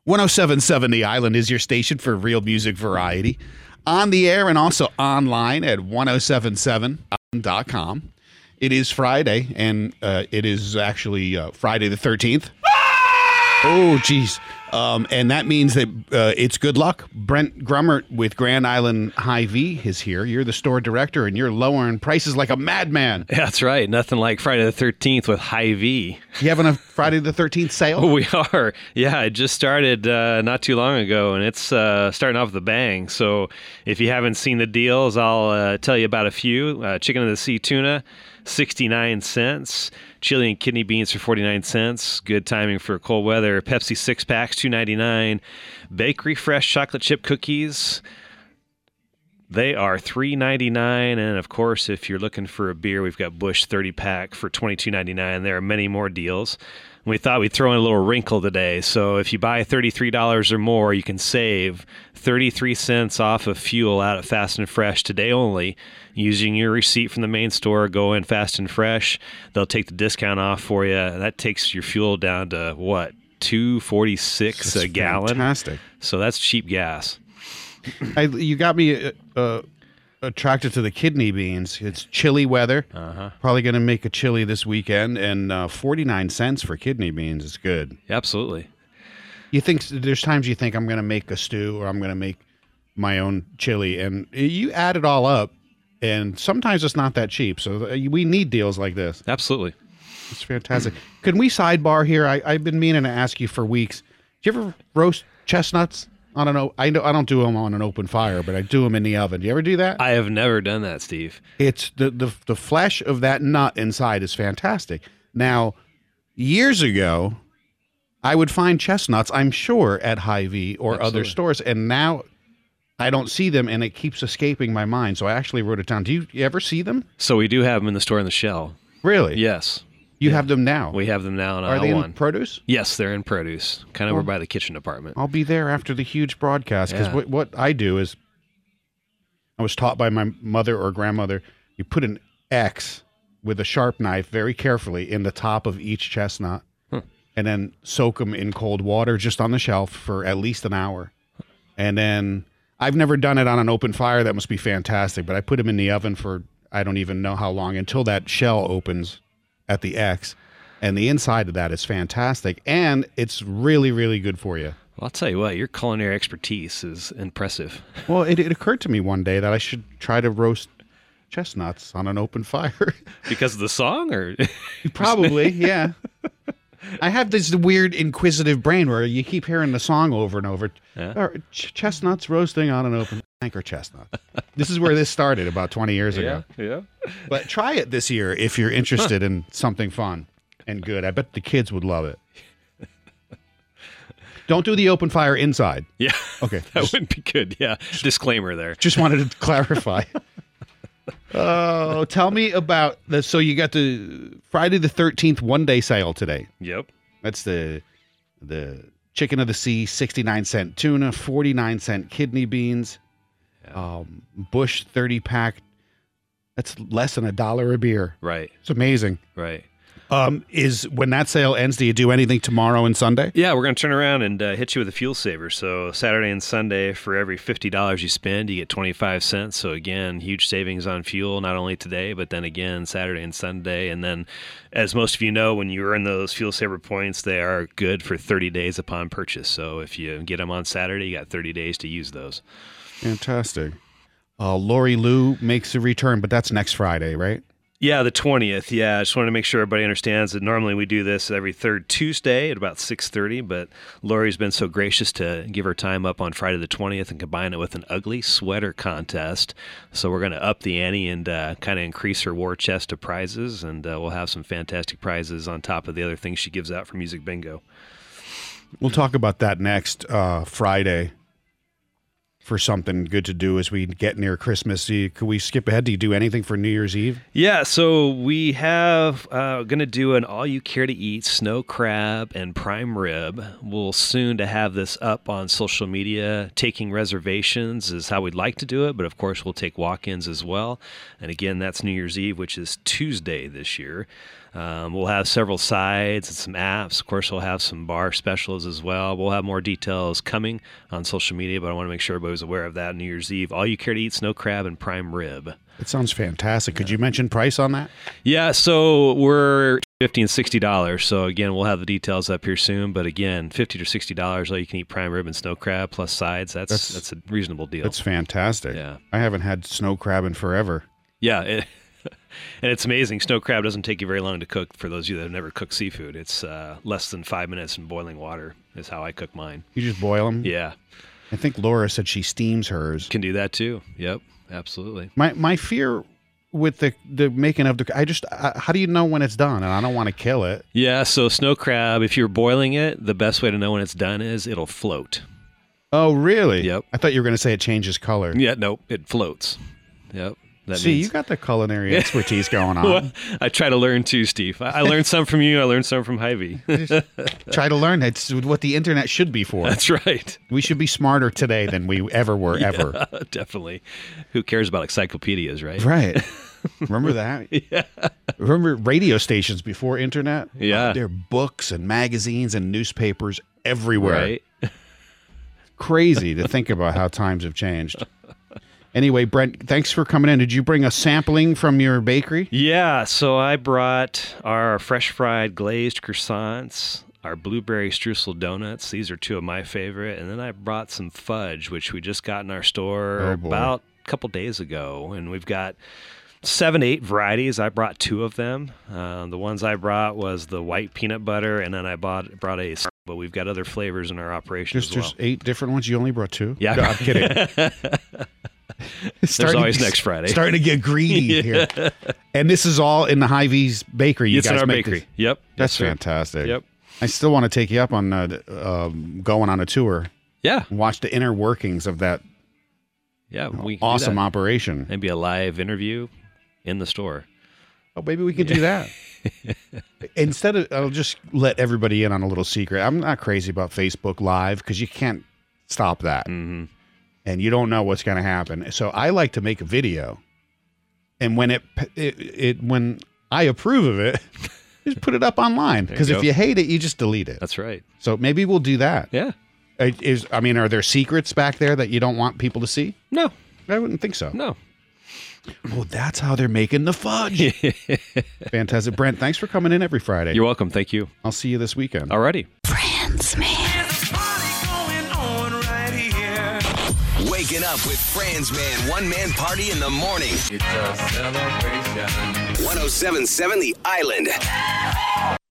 1077 The Island is your station for real music variety. On the air and also online at 1077.com. It is Friday, and it is actually Friday the 13th. Oh, geez. And that means that it's good luck. Brent Grummert with Grand Island Hy-Vee is here. You're the store director, and you're lowering prices like a madman. That's right. Nothing like Friday the 13th with Hy-Vee. You having a Friday the 13th sale? We are. Yeah, it just started not too long ago, and it's starting off with a bang. So if you haven't seen the deals, I'll tell you about a few. Chicken of the Sea tuna, 69 cents. Chili and kidney beans for 49 cents. Good timing for cold weather. Pepsi 6-packs, $2.99. Bakery Fresh chocolate chip cookies, they are $3.99. And, of course, if you're looking for a beer, we've got Busch 30-pack for $22.99. There are many more deals. We thought we'd throw in a little wrinkle today. So if you buy $33 or more, you can save 33 cents off of fuel out at Fast and Fresh today only. Using your receipt from the main store, go in Fast and Fresh. They'll take the discount off for you. That takes your fuel down to, what, $2.46 a gallon? Fantastic. So that's cheap gas. You got me attracted to the kidney beans. It's chilly weather. Probably going to make a chili this weekend, and 49 cents for kidney beans is good. Absolutely. You think there's times you think I'm going to make a stew or I'm going to make my own chili, and you add it all up, and sometimes it's not that cheap. So we need deals like this. Absolutely. It's fantastic. Can we sidebar here? I've been meaning to ask you for weeks. Do you ever roast chestnuts? I don't know. I don't do them on an open fire, but I do them in the oven. Do you ever do that? I have never done that, Steve. It's the flesh of that nut inside is fantastic. Now, years ago, I would find chestnuts, I'm sure, at Hy-Vee or other stores, and now I don't see them, and it keeps escaping my mind. So I actually wrote it down. Do you ever see them? So we do have them in the store in the shell. Really? Yes. You have them now? We have them now in Are aisle they in one. produce? Yes, they're in produce, kind of over by the kitchen department. I'll be there after the huge broadcast, because what I do is, I was taught by my mother or grandmother, you put an X with a sharp knife very carefully in the top of each chestnut, and then soak them in cold water just on the shelf for at least an hour. And then, I've never done it on an open fire. That must be fantastic, but I put them in the oven for I don't even know how long, until that shell opens at the X, and the inside of that is fantastic, and it's really, really good for you. Well, I'll tell you what, your culinary expertise is impressive. Well, it occurred to me one day that I should try to roast chestnuts on an open fire. Because of the song, or? Probably, yeah. I have this weird inquisitive brain where you keep hearing the song over and over. Yeah. Chestnuts roasting on an open anchor chestnut. This is where this started about 20 years ago. Yeah. But try it this year if you're interested in something fun and good. I bet the kids would love it. Don't do the open fire inside. Yeah. Okay. That wouldn't be good. Yeah. Disclaimer there. Just wanted to clarify. Oh, tell me about this. So you got the Friday the 13th one-day sale today. Yep. That's the Chicken of the Sea, 69-cent tuna, 49-cent kidney beans, Busch 30-pack. That's less than $1 a beer. Right. It's amazing. Right. Is when that sale ends, do you do anything tomorrow and Sunday? Yeah, we're going to turn around and hit you with a fuel saver. So Saturday and Sunday, for every $50 you spend, you get 25 cents. So again, huge savings on fuel, not only today, but then again, Saturday and Sunday. And then, as most of you know, when you earn those fuel saver points, they are good for 30 days upon purchase. So if you get them on Saturday, you got 30 days to use those. Fantastic. Lori Lou makes a return, but that's next Friday, right? Yeah, the 20th. Yeah, I just wanted to make sure everybody understands that normally we do this every third Tuesday at about 6:30, but Lori's been so gracious to give her time up on Friday the 20th and combine it with an ugly sweater contest. So we're going to up the ante and kind of increase her war chest of prizes, and we'll have some fantastic prizes on top of the other things she gives out for Music Bingo. We'll talk about that next Friday. For something good to do as we get near Christmas. Could we skip ahead? Do you do anything for New Year's Eve? Yeah, so we have going to do an all-you-care-to-eat snow crab and prime rib. We'll soon to have this up on social media. Taking reservations is how we'd like to do it, but of course we'll take walk-ins as well. And again, that's New Year's Eve, which is Tuesday this year. We'll have several sides and some apps. Of course, we'll have some bar specials as well. We'll have more details coming on social media, but I want to make sure everybody's aware of that. New Year's Eve, all you care to eat snow crab and prime rib. It sounds fantastic. Could you mention price on that? Yeah, so we're $50 and $60. So again, we'll have the details up here soon. But again, $50 to $60, all you can eat prime rib and snow crab plus sides. That's a reasonable deal. That's fantastic. Yeah, I haven't had snow crab in forever. Yeah, and it's amazing. Snow crab doesn't take you very long to cook. For those of you that have never cooked seafood, it's less than 5 minutes in boiling water is how I cook mine. You just boil them? Yeah. I think Laura said she steams hers. Can do that too. Yep, absolutely. My fear with the making of how do you know when it's done? And I don't want to kill it. Yeah, so snow crab, if you're boiling it, the best way to know when it's done is it'll float. Oh, really? Yep. I thought you were going to say it changes color. Yeah, nope, it floats. Yep. You got the culinary expertise going on. Well, I try to learn too, Steve. I learned some from you. I learned some from Hy-Vee. Try to learn. It's what the internet should be for. That's right. We should be smarter today than we ever were, ever. Definitely. Who cares about encyclopedias, right? Right. Remember that? Yeah. Remember radio stations before internet? Yeah. There are books and magazines and newspapers everywhere. Right. Crazy to think about how times have changed. Anyway, Brent, thanks for coming in. Did you bring a sampling from your bakery? Yeah, so I brought our fresh fried glazed croissants, our blueberry streusel donuts. These are two of my favorite. And then I brought some fudge, which we just got in our store about a couple days ago. And we've got 7, 8 varieties. I brought 2 of them. The ones I brought was the white peanut butter, and then I brought a... But we've got other flavors in our operation as well. There's 8 different ones? You only brought 2? Yeah. No, I'm kidding. There's always next Friday. Starting to get greedy here. And this is all in the Hy-Vee's bakery. It's in our bakery. This? Yep. That's fantastic. Yep. I still want to take you up on going on a tour. Yeah. Watch the inner workings of that awesome operation. Maybe a live interview in the store. Oh, maybe we could do that. Instead of, I'll just let everybody in on a little secret. I'm not crazy about Facebook Live because you can't stop that. Mm-hmm. And you don't know what's going to happen. So I like to make a video. And when when I approve of it, just put it up online. Because if you hate it, you just delete it. That's right. So maybe we'll do that. Yeah. Are there secrets back there that you don't want people to see? No. I wouldn't think so. No. Well, that's how they're making the fudge. Fantastic. Brent, thanks for coming in every Friday. You're welcome. Thank you. I'll see you this weekend. Alrighty. Franz Man. Waking up with Franz Man, one-man party in the morning. It's a celebration. 107.7 The Island.